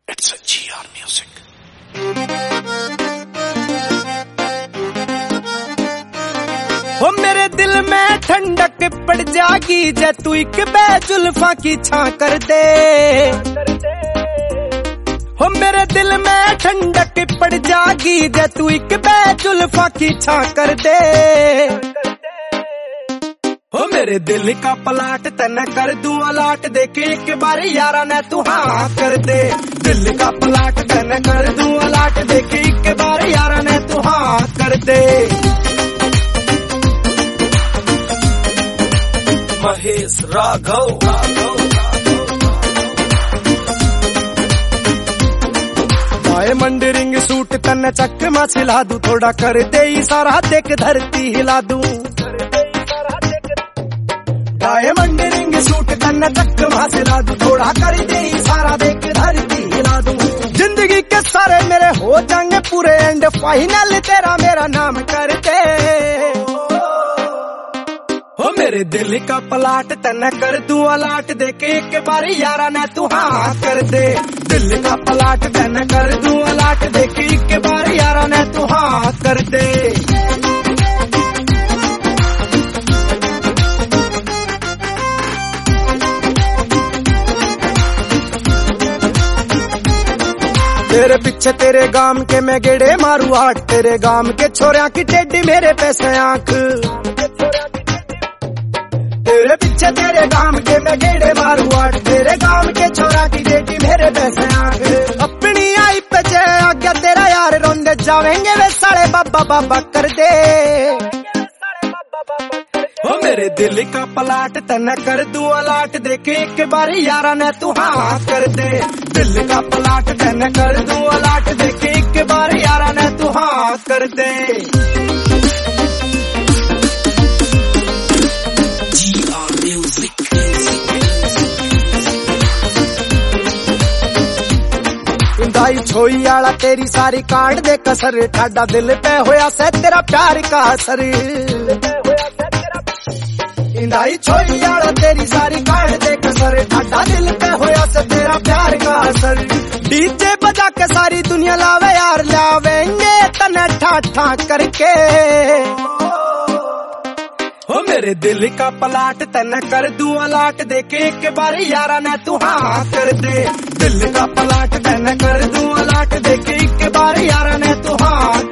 It's a GR Music. हो मेरे दिल में ठंडक पड़ जागी जे तू एक बेजुल्फा की छां कर दे। हो मेरे दिल में ठंडक पड़ जागी जे तू एक बेजुल्फा की छां कर दे। हो मेरे दिल का पलाट तने कर दूं अलाट देके एक बार यारा ने तू हाँ कर दे। दिल का पलाट तने कर दूं अलाट देके एक बार यारा ने तू हाँ कर दे। Mahesh Raghav diamond ring suit तने चकमा सिला दूं थोड़ा कर दे इशारा देख धरती हिला दूं। डायमंड रिंग सूट तन्ने चकमा सिला दूं थोड़ा कर दे इशारा देख धरती हिला दूं। जिंदगी के सारे मेरे हो जाएंगे पूरे एंड फाइनल तेरा मेरा नाम कर दे। हो मेरे दिल का पलाट तन्ने कर दूं अलाट देके एक बार यारा ने तू हाँ कर दे। दिल का पलाट तन्ने कर दूं अलाट देके एक बार यारा ने तू हाँ कर दे। तेरे पीछे तेरे गाम के मैं गेड़े मारू हाट तेरे गाम के छोरिया की टेडी मेरे पैसे आंख। तेरे पीछे तेरे गाम के मैं गेड़े मारू हाट तेरे गाम के छोरा की टेडी मेरे पैसे आंख। अपनी आई पे जे आज्ञा तेरा यार रोंदे जावेंगे वे साले बाबा बाबा कर दे। हो मेरे दिल का पलाट तन्ने कर दूं अलाट देके एक बार यारा ने तू हाँ कर दे। दिल का पलाट तन्ने कर दूं अलाट देके एक बार यारा ने तू हाँ कर दे। GR Music. दाई छोई आला तेरी सारी काट दे कसर ठाडा दिल पे होया से तेरा प्यार का असर। इंदाई छोई आला तेरी सारी काट दे कसर ठाडा दिल पे होया से तेरा प्यार का असर। डीजे बजा के सारी दुनिया लावे यार लावेंगे तने ठा ठा करके। हो मेरे दिल का पलाट तन्ने कर दूं अलाट देके एक बार यारा ने तू हाँ कर दे। दिल का पलाट तन्ने कर दूं अलाट देके एक बार यारा ने तू हाँ